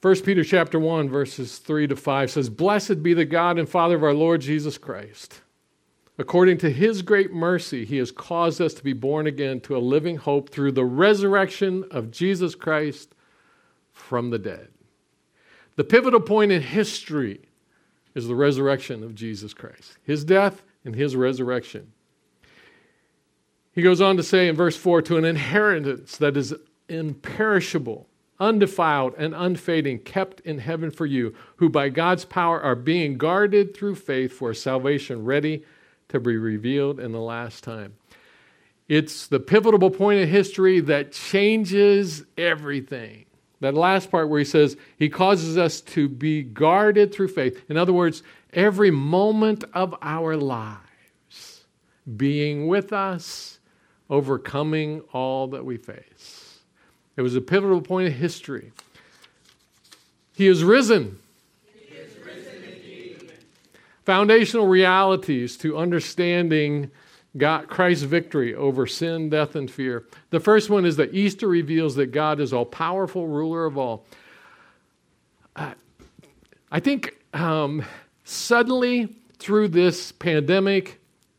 1 Peter chapter 1, verses 3 to 5 says, "Blessed be the God and Father of our Lord Jesus Christ. According to his great mercy, he has caused us to be born again to a living hope through the resurrection of Jesus Christ from the dead." The pivotal point in history is the resurrection of Jesus Christ, his death and his resurrection. He goes on to say in verse 4, "To an inheritance that is imperishable, undefiled, and unfading, kept in heaven for you, who by God's power are being guarded through faith for a salvation ready to be revealed in the last time." It's the pivotal point in history that changes everything. That last part where he says, he causes us to be guarded through faith. In other words, every moment of our lives, being with us, overcoming all that we face. It was a pivotal point in history. He is risen. He is risen indeed. Foundational realities to understanding God, Christ's victory over sin, death, and fear. The first one is that Easter reveals that God is all-powerful, ruler of all. I think suddenly through this pandemic,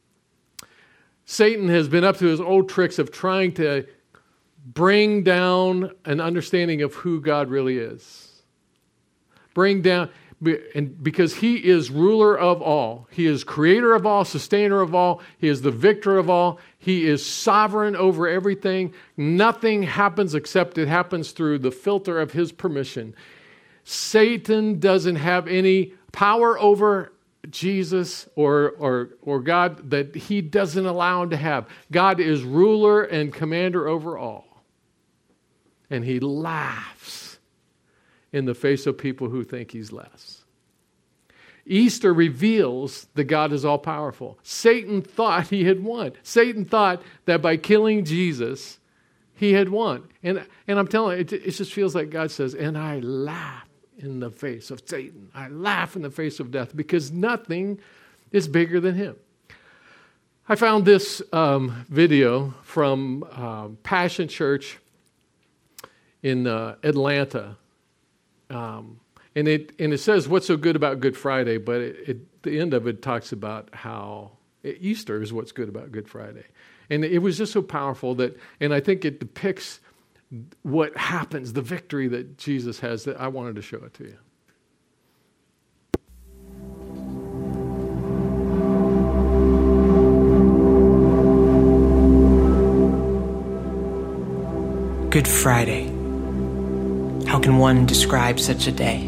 Satan has been up to his old tricks of trying to bring down an understanding of who God really is. Bring down, and because he is ruler of all. He is creator of all, sustainer of all. He is the victor of all. He is sovereign over everything. Nothing happens except it happens through the filter of his permission. Satan doesn't have any power over Jesus or God that he doesn't allow him to have. God is ruler and commander over all. And he laughs in the face of people who think he's less. Easter reveals that God is all-powerful. Satan thought he had won. Satan thought that by killing Jesus, he had won. And I'm telling you, it just feels like God says, and I laugh in the face of Satan. I laugh in the face of death because nothing is bigger than him. I found this video from Passion Church in Atlanta. And it says what's so good about Good Friday, but the end of it talks about how Easter is what's good about Good Friday. And it was just so powerful and I think it depicts what happens, the victory that Jesus has, that I wanted to show it to you. Good Friday. How can one describe such a day?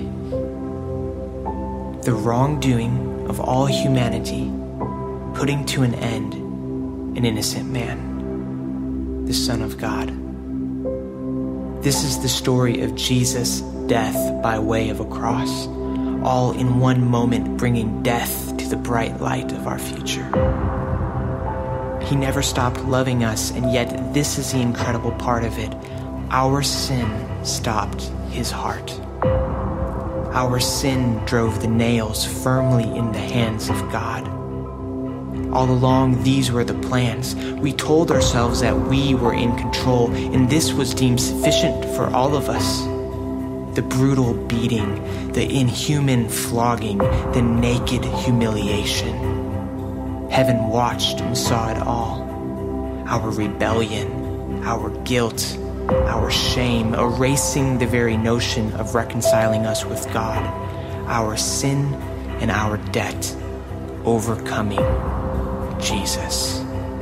The wrongdoing of all humanity, putting to an end an innocent man, the Son of God. This is the story of Jesus' death by way of a cross, all in one moment bringing death to the bright light of our future. He never stopped loving us, and yet this is the incredible part of it. Our sin stopped his heart. Our sin drove the nails firmly in the hands of God. All along, these were the plans. We told ourselves that we were in control, and this was deemed sufficient for all of us. The brutal beating, the inhuman flogging, the naked humiliation. Heaven watched and saw it all. Our rebellion, our guilt, our shame, erasing the very notion of reconciling us with God, our sin and our debt, overcoming Jesus.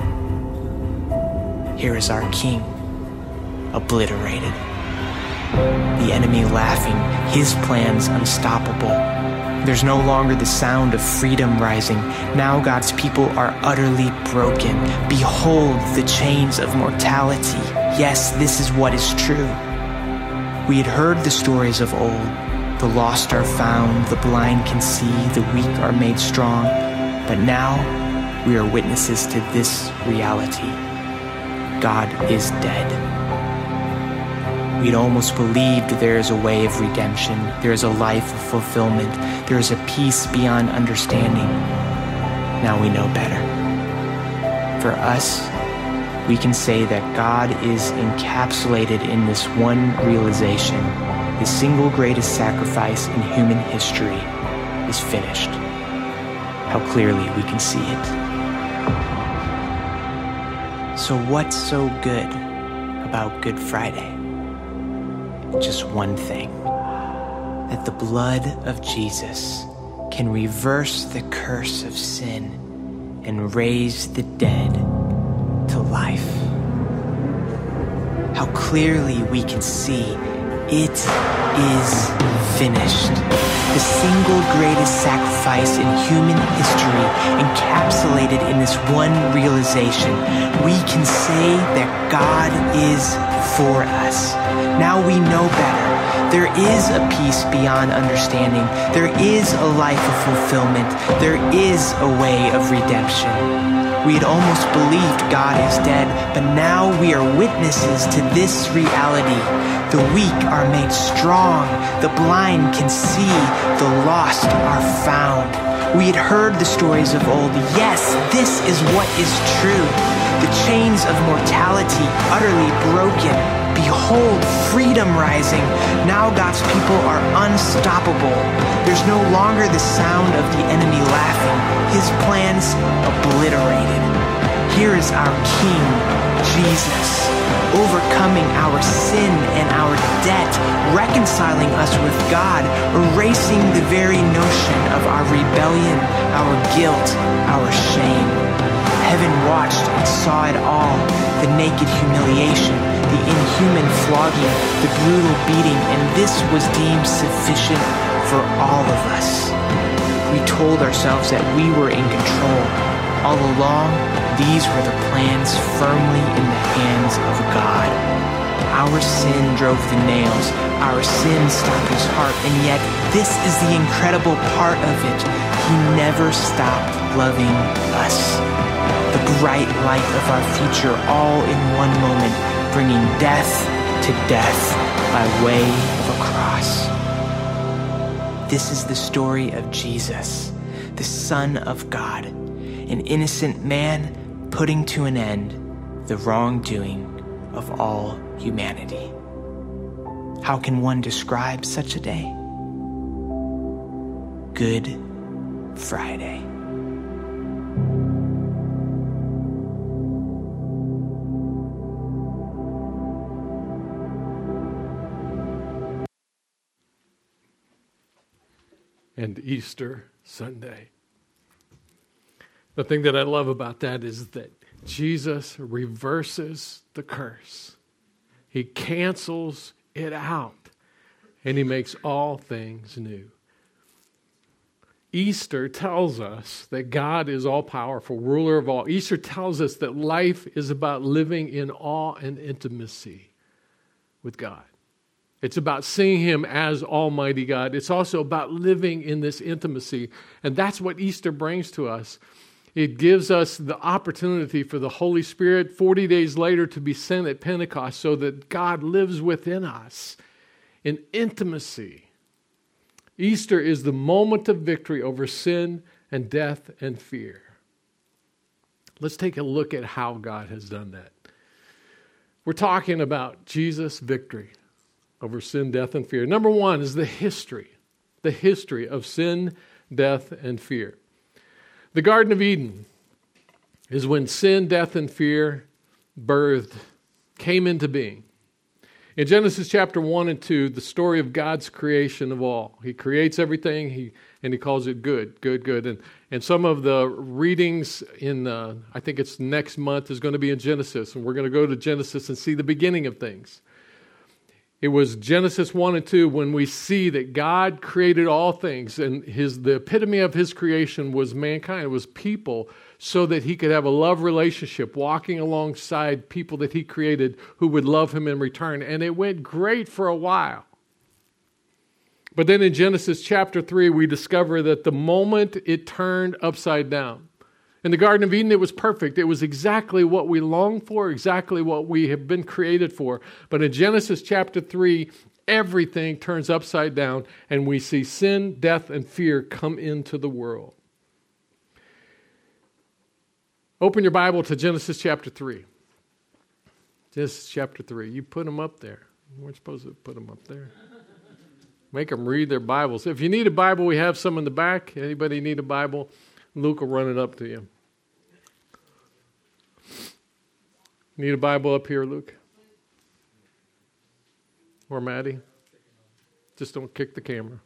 Here is our King, obliterated. The enemy laughing, his plans unstoppable. There's no longer the sound of freedom rising. Now God's people are utterly broken. Behold the chains of mortality. Yes, this is what is true. We had heard the stories of old. The lost are found, the blind can see, the weak are made strong. But now we are witnesses to this reality. God is dead. We'd almost believed there is a way of redemption. There is a life of fulfillment. There is a peace beyond understanding. Now we know better. For us, we can say that God is encapsulated in this one realization: the single greatest sacrifice in human history is finished. How clearly we can see it. So what's so good about Good Friday? Just one thing: that the blood of Jesus can reverse the curse of sin and raise the dead to life. How clearly we can see it is finished. The single greatest sacrifice in human history encapsulated in this one realization. We can say that God is for us. Now we know better. There is a peace beyond understanding. There is a life of fulfillment. There is a way of redemption. We had almost believed God is dead, but now we are witnesses to this reality. The weak are made strong. The blind can see. The lost are found. We had heard the stories of old. Yes, this is what is true. The chains of mortality utterly broken. Behold, freedom rising. Now God's people are unstoppable. There's no longer the sound of the enemy laughing. His plans obliterated. Here is our King, Jesus, overcoming our sin and our debt, reconciling us with God, erasing the very notion of our rebellion, our guilt, our shame. Heaven watched and saw it all: the naked humiliation, the inhuman flogging, the brutal beating, and this was deemed sufficient for all of us. We told ourselves that we were in control. All along, these were the plans firmly in the hands of God. Our sin drove the nails. Our sin stopped his heart. And yet, this is the incredible part of it: he never stopped loving us. The bright light of our future, all in one moment, bringing death to death by way of a cross. This is the story of Jesus, the Son of God, an innocent man putting to an end the wrongdoing of all humanity. How can one describe such a day? Good Friday. And Easter Sunday. The thing that I love about that is that Jesus reverses the curse. He cancels it out, and he makes all things new. Easter tells us that God is all-powerful, ruler of all. Easter tells us that life is about living in awe and intimacy with God. It's about seeing him as Almighty God. It's also about living in this intimacy. And that's what Easter brings to us. It gives us the opportunity for the Holy Spirit 40 days later to be sent at Pentecost so that God lives within us in intimacy. Easter is the moment of victory over sin and death and fear. Let's take a look at how God has done that. We're talking about Jesus' victory over sin, death, and fear. Number one is the history of sin, death, and fear. The Garden of Eden is when sin, death, and fear came into being. In Genesis chapter 1 and 2, the story of God's creation of all. He creates everything, and he calls it good, good, good. And some of the readings in, I think it's next month, is going to be in Genesis. And we're going to go to Genesis and see the beginning of things. It was Genesis 1 and 2 when we see that God created all things, and the epitome of his creation was mankind. It was people, so that he could have a love relationship, walking alongside people that he created who would love him in return. And it went great for a while. But then in Genesis chapter 3, we discover that the moment it turned upside down. In the Garden of Eden, it was perfect. It was exactly what we longed for, exactly what we have been created for. But in Genesis chapter 3, everything turns upside down, and we see sin, death, and fear come into the world. Open your Bible to Genesis chapter 3. Genesis chapter 3. You put them up there. You weren't supposed to put them up there. Make them read their Bibles. If you need a Bible, we have some in the back. Anybody need a Bible? Luke will run it up to you. Need a Bible up here, Luke? Or Maddie? Just don't kick the camera.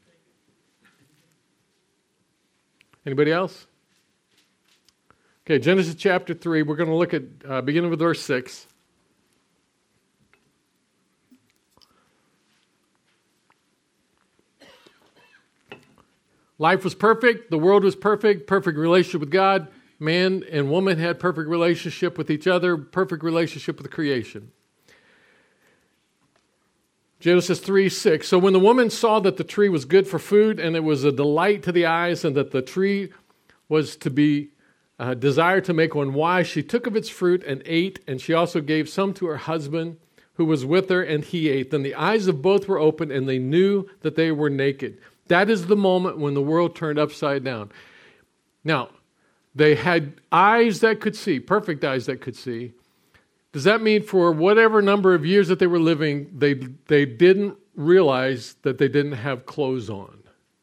Anybody else? Okay, Genesis chapter 3. We're going to look at beginning with verse 6. Life was perfect. The world was perfect. Perfect relationship with God. Man and woman had perfect relationship with each other. Perfect relationship with creation. Genesis 3:6. So when the woman saw that the tree was good for food, and it was a delight to the eyes, and that the tree was to be desired to make one wise, she took of its fruit and ate, and she also gave some to her husband who was with her, and he ate. Then the eyes of both were opened, and they knew that they were naked. That is the moment when the world turned upside down. Now, they had eyes that could see, perfect eyes that could see. Does that mean for whatever number of years that they were living, they didn't realize that they didn't have clothes on?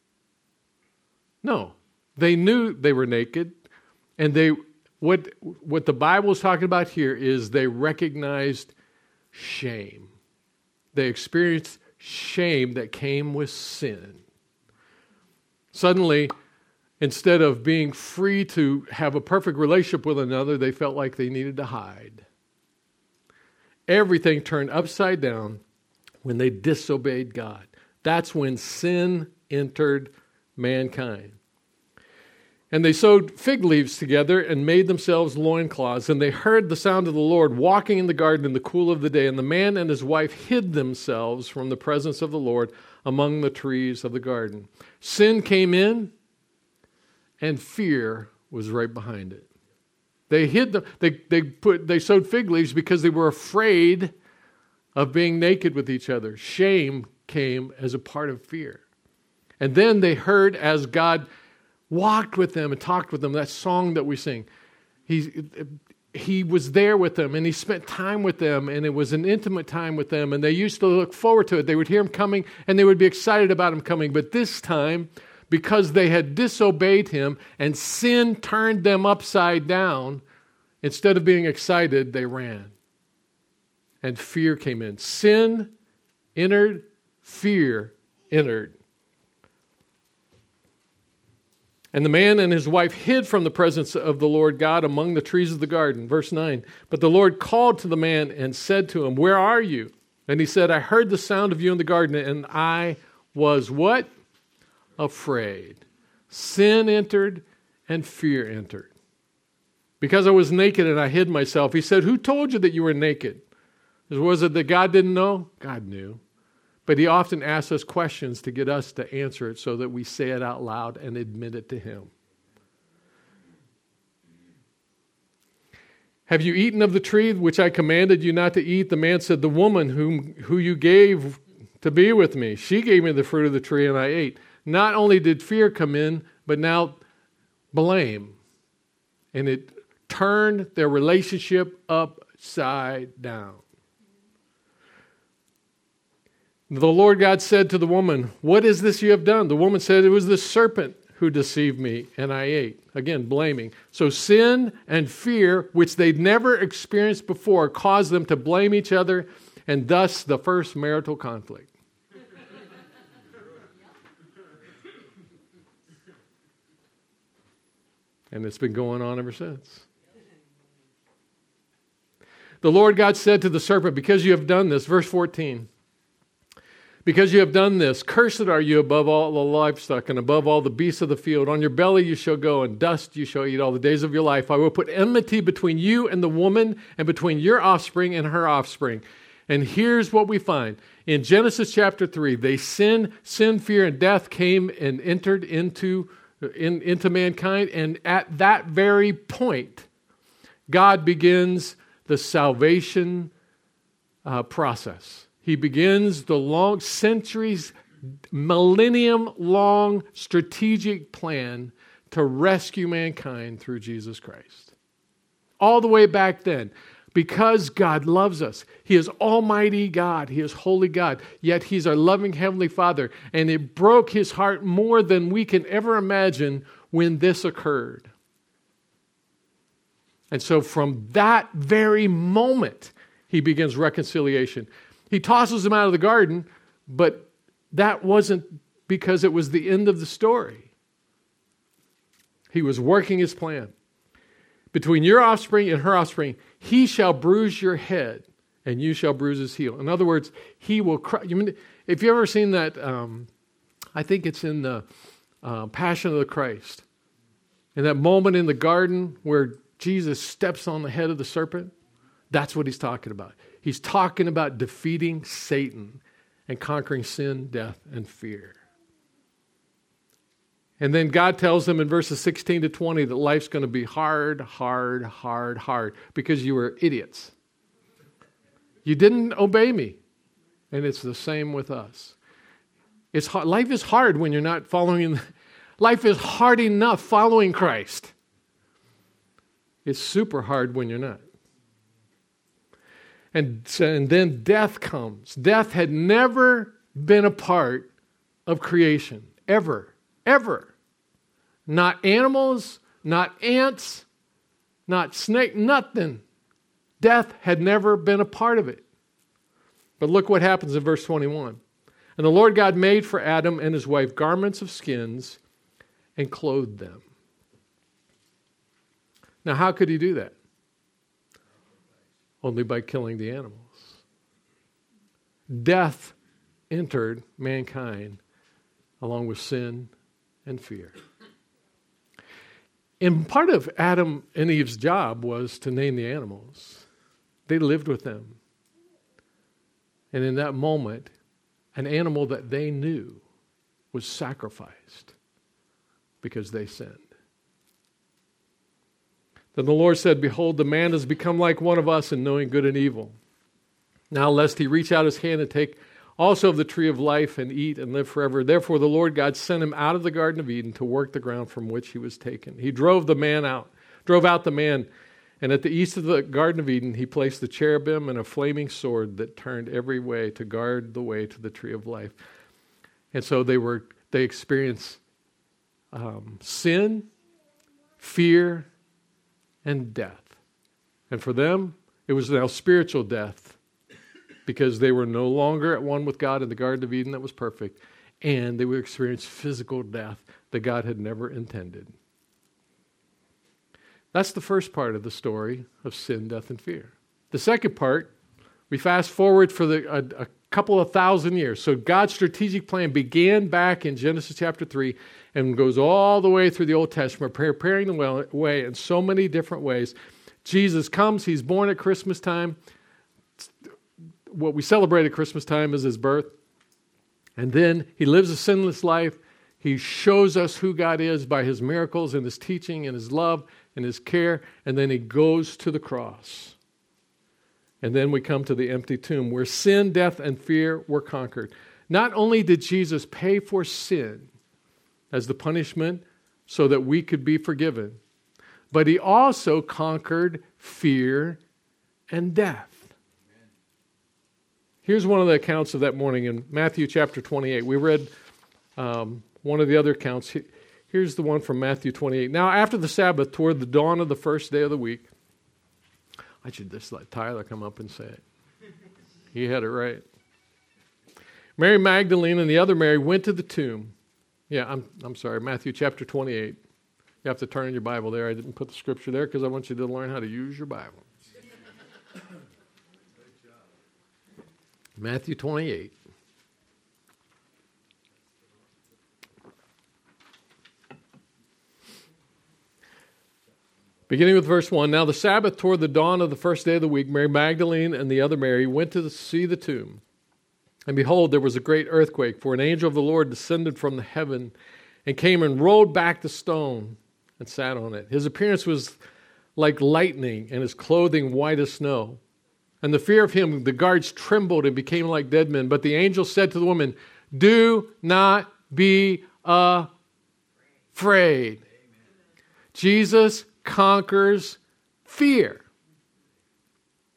No. They knew they were naked, and what the Bible is talking about here is they recognized shame. They experienced shame that came with sin. Suddenly, instead of being free to have a perfect relationship with another, they felt like they needed to hide. Everything turned upside down when they disobeyed God. That's when sin entered mankind. And they sewed fig leaves together and made themselves loincloths. And they heard the sound of the Lord walking in the garden in the cool of the day. And the man and his wife hid themselves from the presence of the Lord among the trees of the garden. Sin came in, and fear was right behind it. They hid them. They sewed fig leaves because they were afraid of being naked with each other. Shame came as a part of fear. And then they heard as God walked with them and talked with them, that song that we sing. He was there with them, and he spent time with them, and it was an intimate time with them, and they used to look forward to it. They would hear him coming, and they would be excited about him coming. But this time, because they had disobeyed him and sin turned them upside down, instead of being excited, they ran. And fear came in. Sin entered, fear entered. And the man and his wife hid from the presence of the Lord God among the trees of the garden. Verse 9. But the Lord called to the man and said to him, "Where are you?" And he said, "I heard the sound of you in the garden, and I was" what? Afraid. Sin entered and fear entered. Because I was naked and I hid myself. He said, "Who told you that you were naked?" Was it that God didn't know? God knew. But he often asks us questions to get us to answer it so that we say it out loud and admit it to him. "Have you eaten of the tree which I commanded you not to eat?" The man said, "The woman who you gave to be with me, she gave me the fruit of the tree and I ate." Not only did fear come in, but now blame. And it turned their relationship upside down. The Lord God said to the woman, "What is this you have done?" The woman said, "It was the serpent who deceived me, and I ate." Again, blaming. So sin and fear, which they'd never experienced before, caused them to blame each other, and thus the first marital conflict. And it's been going on ever since. The Lord God said to the serpent, "Because you have done this," verse 14, "because you have done this, cursed are you above all the livestock and above all the beasts of the field. On your belly you shall go, and dust you shall eat all the days of your life. I will put enmity between you and the woman, and between your offspring and her offspring." And here's what we find. In Genesis chapter 3, they sin, fear, and death came and entered into mankind. And at that very point, God begins the salvation process. He begins the long centuries, millennium-long strategic plan to rescue mankind through Jesus Christ. All the way back then. because God loves us. He is Almighty God. He is Holy God. Yet He's our loving Heavenly Father. And it broke His heart more than we can ever imagine when this occurred. And so from that very moment, He begins reconciliation. He tosses him out of the garden, but that wasn't because it was the end of the story. He was working His plan. Between your offspring and her offspring, he shall bruise your head, and you shall bruise his heel. In other words, he will crush. If you've ever seen that, I think it's in the Passion of the Christ. In that moment in the garden where Jesus steps on the head of the serpent, that's what He's talking about. He's talking about defeating Satan and conquering sin, death, and fear. And then God tells them in verses 16 to 20 that life's going to be hard, because you were idiots. You didn't obey me. And it's the same with us. It's hard. Life is hard when you're not following. Life is hard enough following Christ. It's super hard when you're not. And then death comes. Death had never been a part of creation, ever. Ever. Not animals, not ants, not snake, nothing. Death had never been a part of it. But look what happens in verse 21. And the Lord God made for Adam and his wife garments of skins and clothed them. Now, how could He do that? Only by killing the animals. Death entered mankind along with sin and fear. And part of Adam and Eve's job was to name the animals. They lived with them. And in that moment, an animal that they knew was sacrificed because they sinned. Then the Lord said, "Behold, the man has become like one of us in knowing good and evil. Now lest he reach out his hand and take also of the tree of life and eat and live forever. Therefore the Lord God sent him out of the Garden of Eden to work the ground from which he was taken. He drove out the man, and at the east of the Garden of Eden he placed the cherubim and a flaming sword that turned every way to guard the way to the tree of life." And so they experienced sin, fear, and death. And for them, it was now spiritual death, because they were no longer at one with God in the Garden of Eden that was perfect, and they would experience physical death that God had never intended. That's the first part of the story of sin, death, and fear. The second part, we fast forward for a couple of thousand years. So God's strategic plan began back in Genesis chapter 3 and goes all the way through the Old Testament, preparing the way in so many different ways. Jesus comes, He's born at Christmas time. What we celebrate at Christmas time is His birth. And then He lives a sinless life. He shows us who God is by His miracles and His teaching and His love and His care. And then He goes to the cross. And then we come to the empty tomb where sin, death, and fear were conquered. Not only did Jesus pay for sin as the punishment so that we could be forgiven, but He also conquered fear and death. Here's one of the accounts of that morning in Matthew chapter 28. We read one of the other accounts. Here's the one from Matthew 28. Now, after the Sabbath, toward the dawn of the first day of the week, I should just let Tyler come up and say it. He had it right. Mary Magdalene and the other Mary went to the tomb. Yeah, I'm sorry, Matthew chapter 28. You have to turn in your Bible there. I didn't put the scripture there because I want you to learn how to use your Bible. Matthew 28. Beginning with verse 1. Now the Sabbath toward the dawn of the first day of the week, Mary Magdalene and the other Mary went to see the tomb. And behold, there was a great earthquake, for an angel of the Lord descended from the heaven and came and rolled back the stone and sat on it. His appearance was like lightning, and his clothing white as snow. And the fear of him, the guards trembled and became like dead men. But the angel said to the woman, "Do not be afraid." Jesus conquers fear.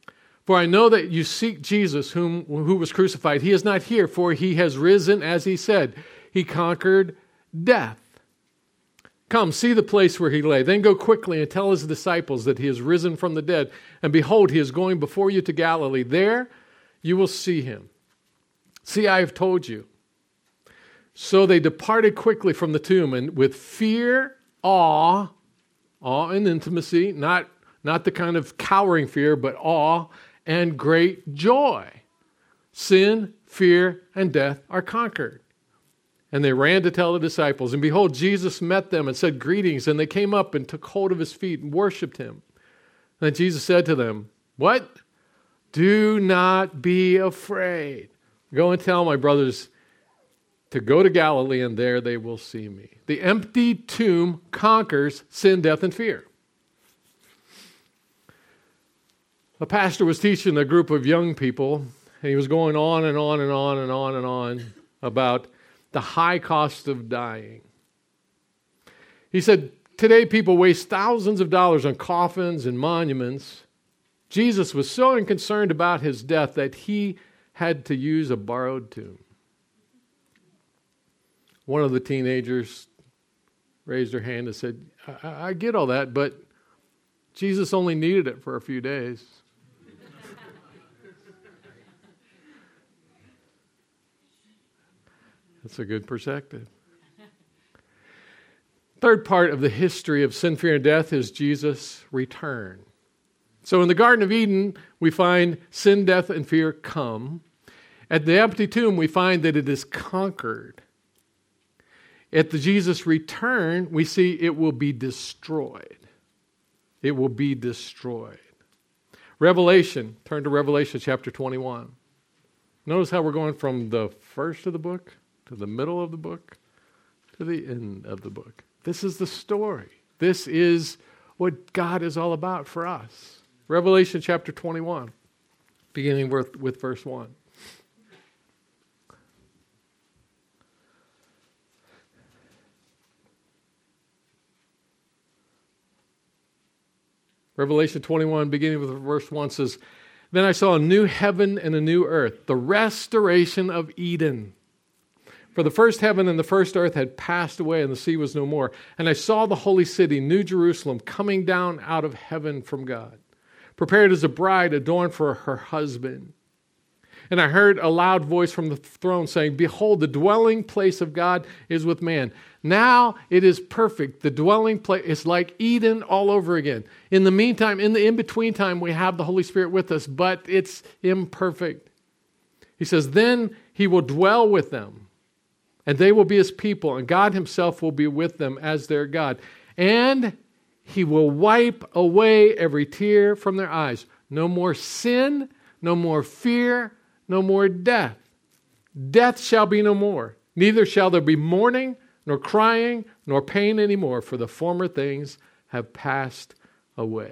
For I know that you seek Jesus, who was crucified. He is not here, for he has risen, as he said. He conquered death. Come, see the place where he lay. Then go quickly and tell his disciples that he is risen from the dead. And behold, he is going before you to Galilee. There you will see him. See, I have told you. So they departed quickly from the tomb, and with fear, awe and intimacy, not the kind of cowering fear, but awe and great joy. Sin, fear, and death are conquered. And they ran to tell the disciples. And behold, Jesus met them and said, "Greetings." And they came up and took hold of his feet and worshipped him. And then Jesus said to them, "What? Do not be afraid. Go and tell my brothers to go to Galilee, and there they will see me." The empty tomb conquers sin, death, and fear. A pastor was teaching a group of young people, and he was going on and on and on and on and on about the high cost of dying. He said, today people waste thousands of dollars on coffins and monuments. Jesus was so unconcerned about his death that he had to use a borrowed tomb. One of the teenagers raised her hand and said, I get all that, but Jesus only needed it for a few days. That's a good perspective. Third part of the history of sin, fear, and death is Jesus' return. So in the Garden of Eden, we find sin, death, and fear come. At the empty tomb, we find that it is conquered. At the Jesus' return, we see it will be destroyed. It will be destroyed. Revelation, turn to Revelation chapter 21. Notice how we're going from the first of the book to the middle of the book to the end of the book. This is the story. This is what God is all about for us. Revelation chapter 21, beginning with verse 1. Revelation 21, beginning with verse 1, says, "Then I saw a new heaven and a new earth, the restoration of Eden. For the first heaven and the first earth had passed away, and the sea was no more. And I saw the holy city, New Jerusalem, coming down out of heaven from God, prepared as a bride adorned for her husband. And I heard a loud voice from the throne saying, 'Behold, the dwelling place of God is with man. Now it is perfect.'" The dwelling place is like Eden all over again. In the meantime, in the in-between time, we have the Holy Spirit with us, but it's imperfect. He says, "Then he will dwell with them, and they will be his people, and God himself will be with them as their God. And he will wipe away every tear from their eyes. No more sin, no more fear, no more death. Death shall be no more. Neither shall there be mourning, nor crying, nor pain anymore, for the former things have passed away."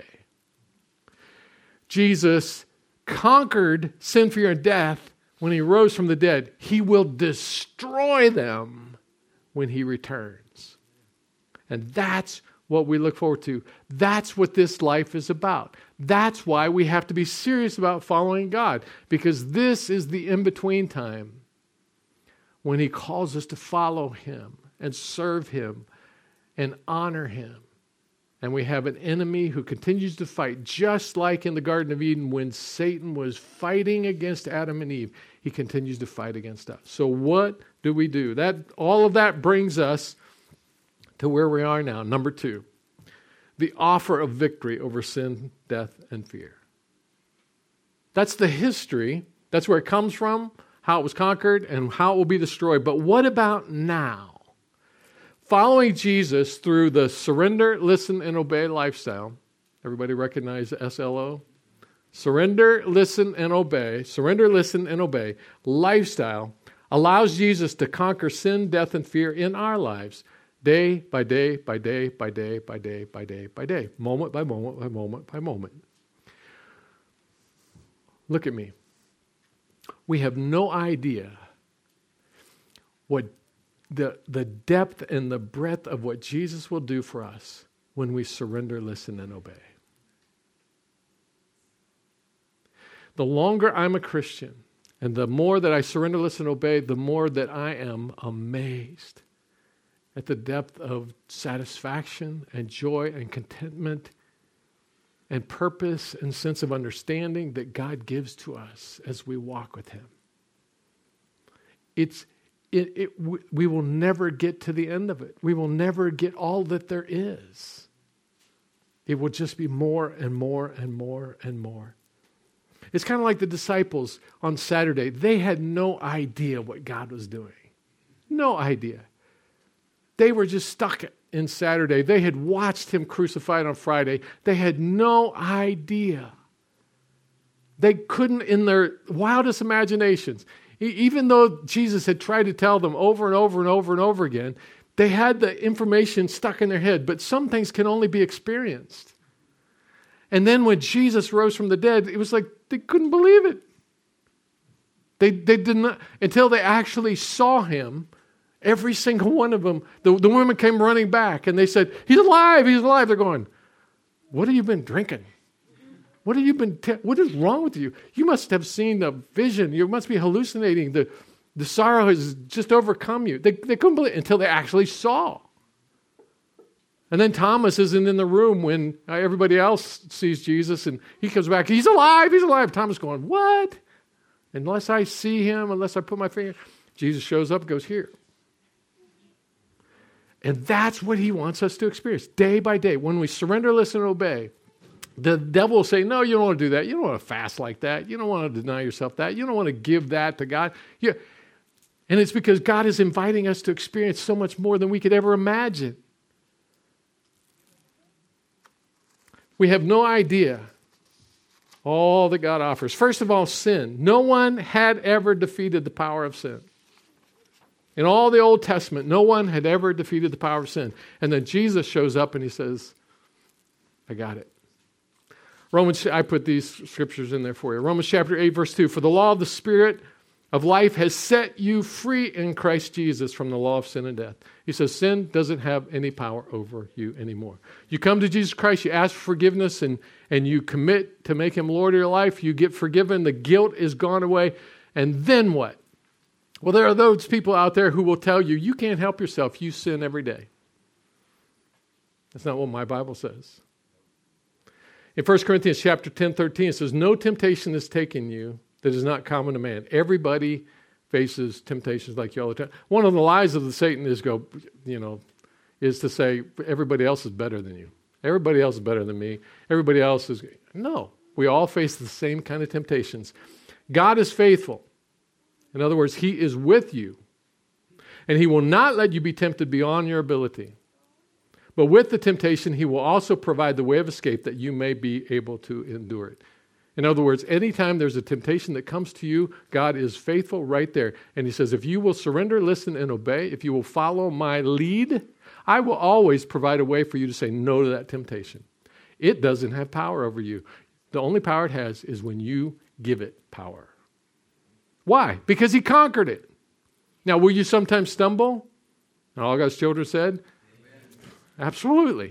Jesus conquered sin, fear, and death when he rose from the dead. He will destroy them when he returns. And that's what we look forward to. That's what this life is about. That's why we have to be serious about following God, because this is the in-between time when he calls us to follow him and serve him and honor him. And we have an enemy who continues to fight, just like in the Garden of Eden when Satan was fighting against Adam and Eve. He continues to fight against us. So what do we do? All of that brings us to where we are now. Number 2, the offer of victory over sin, death, and fear. That's the history. That's where it comes from, how it was conquered, and how it will be destroyed. But what about now? Following Jesus through the surrender, listen, and obey lifestyle. Everybody recognize SLO? Surrender, listen, and obey. Surrender, listen, and obey. Lifestyle allows Jesus to conquer sin, death, and fear in our lives. Day by day, by day, by day, by day, by day, by day. Moment by moment, by moment, by moment. Look at me. We have no idea what the depth and the breadth of what Jesus will do for us when we surrender, listen, and obey. The longer I'm a Christian, and the more that I surrender, listen, obey, the more that I am amazed at the depth of satisfaction and joy and contentment and purpose and sense of understanding that God gives to us as we walk with Him. We will never get to the end of it. We will never get all that there is. It will just be more and more and more and more. It's kind of like the disciples on Saturday. They had no idea what God was doing. No idea. They were just stuck in Saturday. They had watched Him crucified on Friday. They had no idea. They couldn't, in their wildest imaginations, even though Jesus had tried to tell them over and over and over and over again, they had the information stuck in their head, but some things can only be experienced. And then when Jesus rose from the dead, it was like they couldn't believe it. They did not, until they actually saw Him, every single one of them, the women came running back and they said, He's alive, He's alive. They're going, what have you been drinking? What is wrong with you? You must have seen a vision. You must be hallucinating. The sorrow has just overcome you. They couldn't believe it until they actually saw. And then Thomas isn't in the room when everybody else sees Jesus and he comes back. He's alive. He's alive. Thomas going, what? Unless I see Him, unless I put my finger. Jesus shows up and goes, here. And that's what He wants us to experience day by day. When we surrender, listen, and obey, the devil will say, no, you don't want to do that. You don't want to fast like that. You don't want to deny yourself that. You don't want to give that to God. And it's because God is inviting us to experience so much more than we could ever imagine. We have no idea all that God offers. First of all, sin. No one had ever defeated the power of sin. In all the Old Testament, no one had ever defeated the power of sin. And then Jesus shows up and He says, I got it. I put these scriptures in there for you. Romans chapter 8, verse 2. For the law of the Spirit of life has set you free in Christ Jesus from the law of sin and death. He says sin doesn't have any power over you anymore. You come to Jesus Christ, you ask for forgiveness, and you commit to make Him Lord of your life. You get forgiven. The guilt is gone away. And then what? Well, there are those people out there who will tell you, you can't help yourself. You sin every day. That's not what my Bible says. In 1 Corinthians chapter 10, 13, it says, no temptation has taken you that is not common to man. Everybody faces temptations like you all the time. One of the lies of the Satan is to say everybody else is better than you. Everybody else is better than me. Everybody else is... No, we all face the same kind of temptations. God is faithful. In other words, He is with you. And He will not let you be tempted beyond your ability. But with the temptation, He will also provide the way of escape that you may be able to endure it. In other words, anytime there's a temptation that comes to you, God is faithful right there. And He says, if you will surrender, listen, and obey, if you will follow my lead, I will always provide a way for you to say no to that temptation. It doesn't have power over you. The only power it has is when you give it power. Why? Because He conquered it. Now, will you sometimes stumble? And all God's children said, absolutely.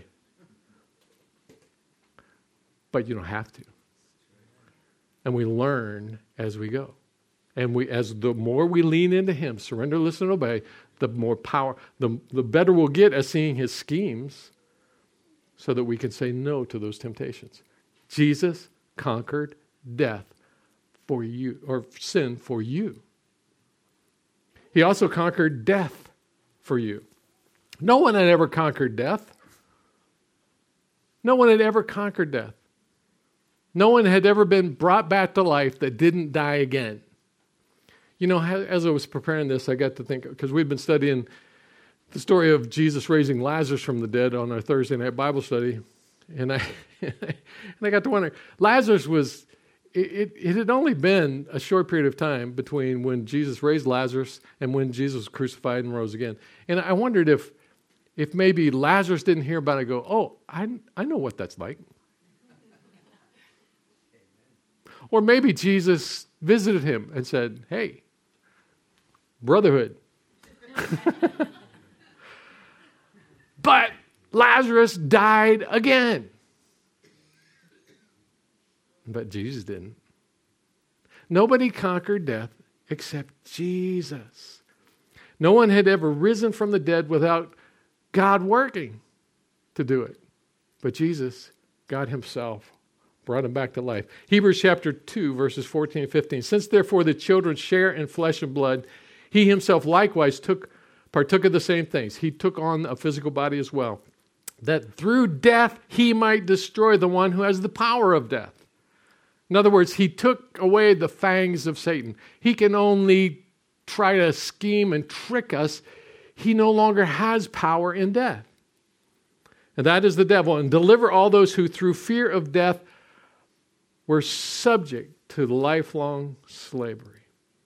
But you don't have to. And we learn as we go. And the more we lean into Him, surrender, listen, and obey, the more power, the better we'll get at seeing His schemes so that we can say no to those temptations. Jesus conquered death for you, or sin for you. He also conquered death for you. No one had ever conquered death. No one had ever conquered death. No one had ever been brought back to life that didn't die again. You know, as I was preparing this, I got to think, because we've been studying the story of Jesus raising Lazarus from the dead on our Thursday night Bible study. And I got to wonder, Lazarus was, it had only been a short period of time between when Jesus raised Lazarus and when Jesus was crucified and rose again. And I wondered if maybe Lazarus didn't hear about it and go, oh, I know what that's like. Or maybe Jesus visited him and said, hey, brotherhood. But Lazarus died again. But Jesus didn't. Nobody conquered death except Jesus. No one had ever risen from the dead without God working to do it. But Jesus, God himself, brought him back to life. Hebrews chapter 2, verses 14 and 15. Since therefore the children share in flesh and blood, he himself likewise partook of the same things. He took on a physical body as well, that through death he might destroy the one who has the power of death. In other words, he took away the fangs of Satan. He can only try to scheme and trick us. He no longer has power in death. And that is the devil. And deliver all those who through fear of death were subject to lifelong slavery.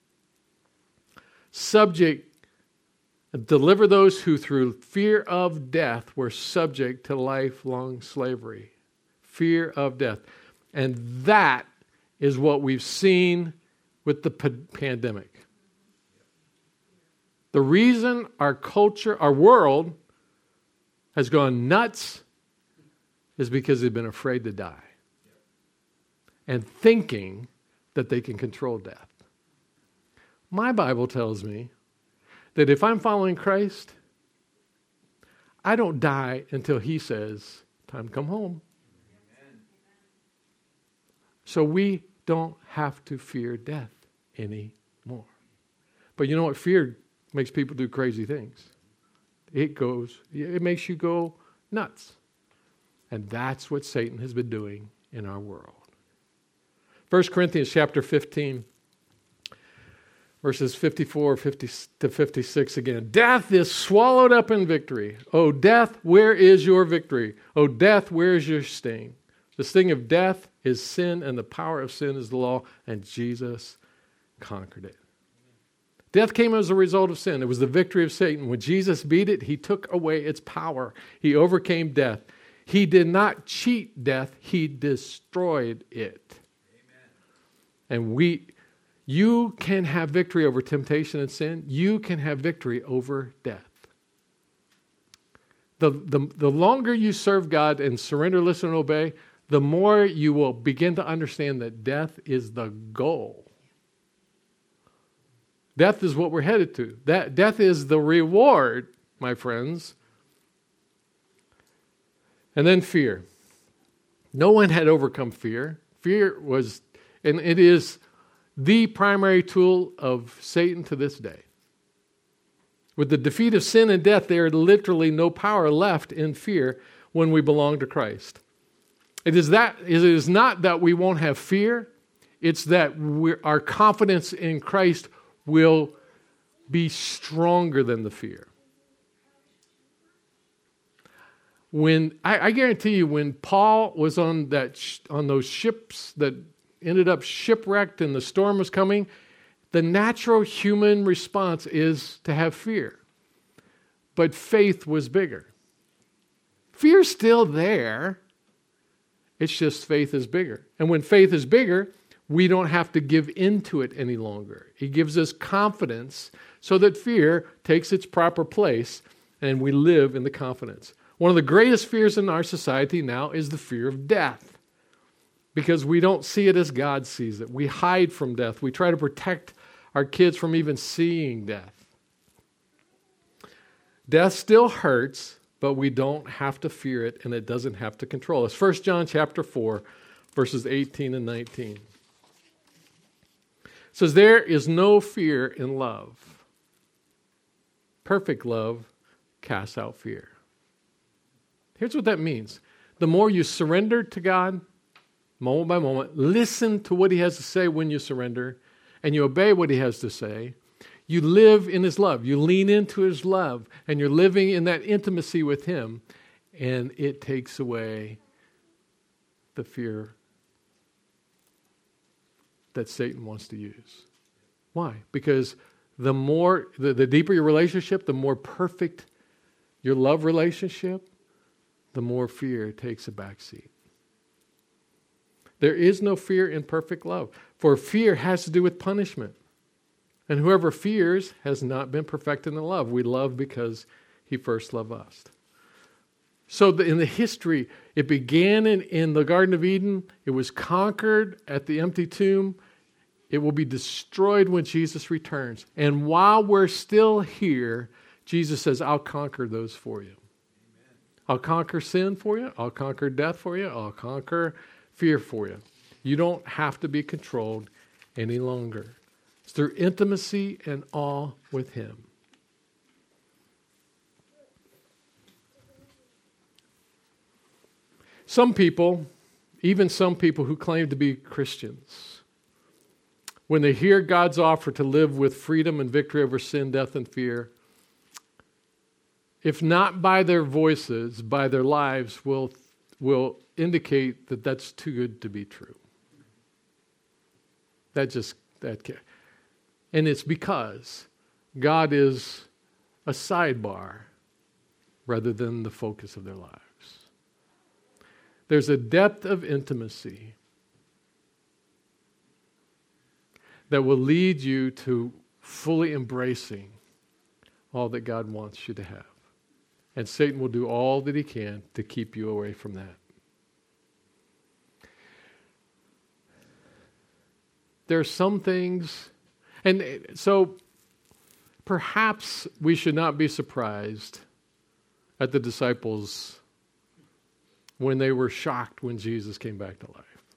Deliver those who through fear of death were subject to lifelong slavery. Fear of death. And that is what we've seen with the pandemic. The reason our culture, our world, has gone nuts is because they've been afraid to die and thinking that they can control death. My Bible tells me that if I'm following Christ, I don't die until he says, time to come home. So we don't have to fear death anymore. But you know what? Fear makes people do crazy things. It makes you go nuts. And that's what Satan has been doing in our world. 1 Corinthians chapter 15, verses 54 to 56 again. Death is swallowed up in victory. O death, where is your victory? O death, where is your sting? The sting of death is sin, and the power of sin is the law, and Jesus conquered it. Death came as a result of sin. It was the victory of Satan. When Jesus beat it, he took away its power. He overcame death. He did not cheat death. He destroyed it. Amen. And you can have victory over temptation and sin. You can have victory over death. The longer you serve God and surrender, listen, and obey, the more you will begin to understand that death is the goal. Death is what we're headed to. Death is the reward, my friends. And then fear. No one had overcome fear. Fear was, and it is the primary tool of Satan to this day. With the defeat of sin and death, there is literally no power left in fear when we belong to Christ. It is not that we won't have fear. It's that our confidence in Christ will be stronger than the fear. When I guarantee you, when Paul was on those ships that ended up shipwrecked and the storm was coming, the natural human response is to have fear. But faith was bigger. Fear's still there. It's just faith is bigger. And when faith is bigger, we don't have to give into it any longer. He gives us confidence so that fear takes its proper place and we live in the confidence. One of the greatest fears in our society now is the fear of death because we don't see it as God sees it. We hide from death. We try to protect our kids from even seeing death. Death still hurts, but we don't have to fear it and it doesn't have to control us. 1 John chapter 4, verses 18 and 19. It says, there is no fear in love. Perfect love casts out fear. Here's what that means. The more you surrender to God, moment by moment, listen to what he has to say when you surrender, and you obey what he has to say, you live in his love. You lean into his love, and you're living in that intimacy with him, and it takes away the fear that Satan wants to use. Why? Because the deeper your relationship, the more perfect your love relationship, the more fear takes a backseat. There is no fear in perfect love, for fear has to do with punishment. And whoever fears has not been perfected in love. We love because he first loved us. So in the history, it began in the Garden of Eden. It was conquered at the empty tomb. It will be destroyed when Jesus returns. And while we're still here, Jesus says, I'll conquer those for you. I'll conquer sin for you. I'll conquer death for you. I'll conquer fear for you. You don't have to be controlled any longer. It's through intimacy and awe with Him. Some people, even some people who claim to be Christians, when they hear God's offer to live with freedom and victory over sin, death, and fear, if not by their voices, by their lives, will indicate that that's too good to be true. And it's because God is a sidebar rather than the focus of their lives. There's a depth of intimacy that will lead you to fully embracing all that God wants you to have. And Satan will do all that he can to keep you away from that. There are some things, and so perhaps we should not be surprised at the disciples when they were shocked when Jesus came back to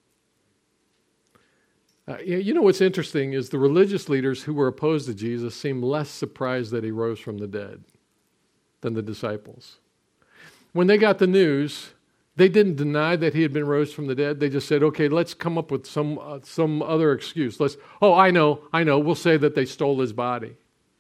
life. You know what's interesting is the religious leaders who were opposed to Jesus seemed less surprised that he rose from the dead than the disciples. When they got the news, they didn't deny that he had been raised from the dead. They just said, okay, let's come up with some other excuse. I know, we'll say that they stole his body.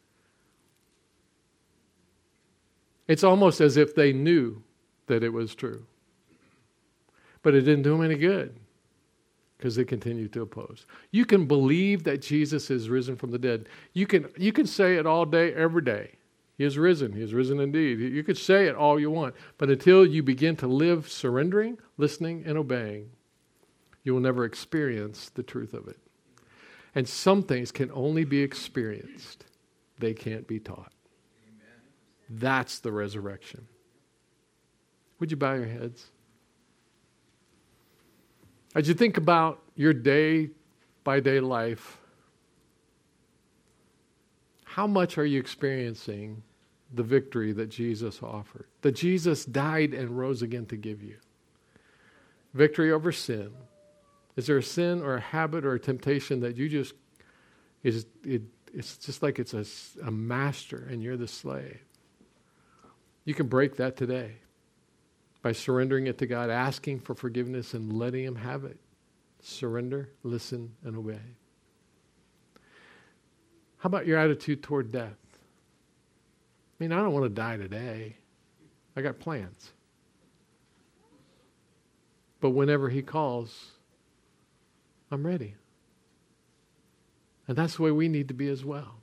It's almost as if they knew that it was true. But it didn't do them any good because they continued to oppose. You can believe that Jesus is risen from the dead. You can say it all day, every day. He is risen. He is risen indeed. You could say it all you want, but until you begin to live surrendering, listening, and obeying, you will never experience the truth of it. And some things can only be experienced. They can't be taught. Amen. That's the resurrection. Would you bow your heads? As you think about your day-by-day life, how much are you experiencing the victory that Jesus offered? That Jesus died and rose again to give you. Victory over sin. Is there a sin or a habit or a temptation that you just, it's just like it's a master and you're the slave? You can break that today by surrendering it to God, asking for forgiveness and letting Him have it. Surrender, listen, and obey. How about your attitude toward death? I mean, I don't want to die today. I got plans. But whenever He calls, I'm ready. And that's the way we need to be as well.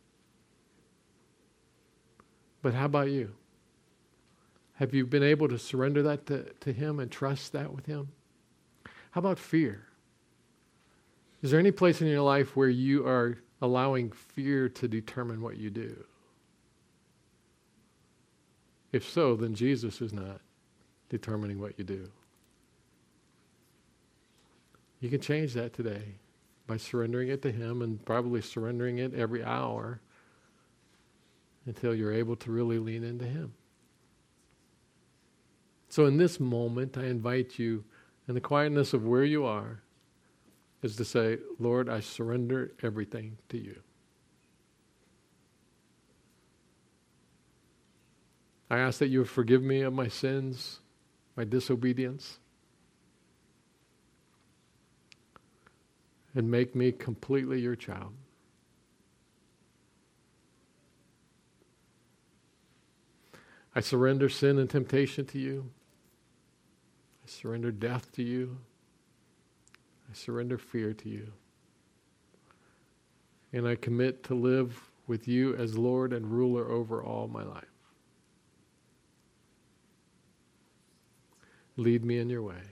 But how about you? Have you been able to surrender that to Him and trust that with Him? How about fear? Is there any place in your life where you are allowing fear to determine what you do? If so, then Jesus is not determining what you do. You can change that today by surrendering it to Him and probably surrendering it every hour until you're able to really lean into Him. So in this moment, I invite you, in the quietness of where you are, is to say, Lord, I surrender everything to you. I ask that you would forgive me of my sins, my disobedience, and make me completely your child. I surrender sin and temptation to you. I surrender death to you. I surrender fear to you. And I commit to live with you as Lord and ruler over all my life. Lead me in your way.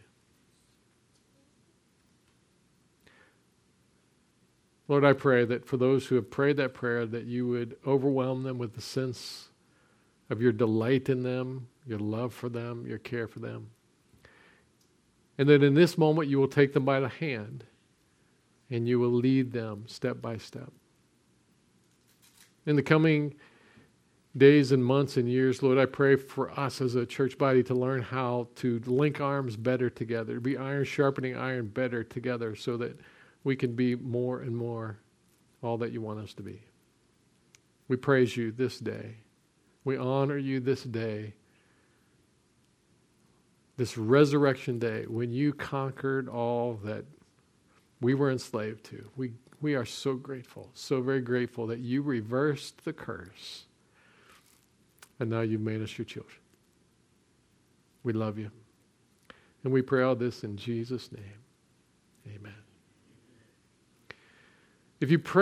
Lord, I pray that for those who have prayed that prayer, that you would overwhelm them with the sense of your delight in them, your love for them, your care for them. And that in this moment you will take them by the hand and you will lead them step by step. In the coming days and months and years, Lord, I pray for us as a church body to learn how to link arms better together, to be iron sharpening iron better together so that we can be more and more all that you want us to be. We praise you this day. We honor you this day, this resurrection day, when you conquered all that we were enslaved to. We are so grateful, so very grateful that you reversed the curse, and now you've made us your children. We love you. And we pray all this in Jesus' name. Amen. If you pray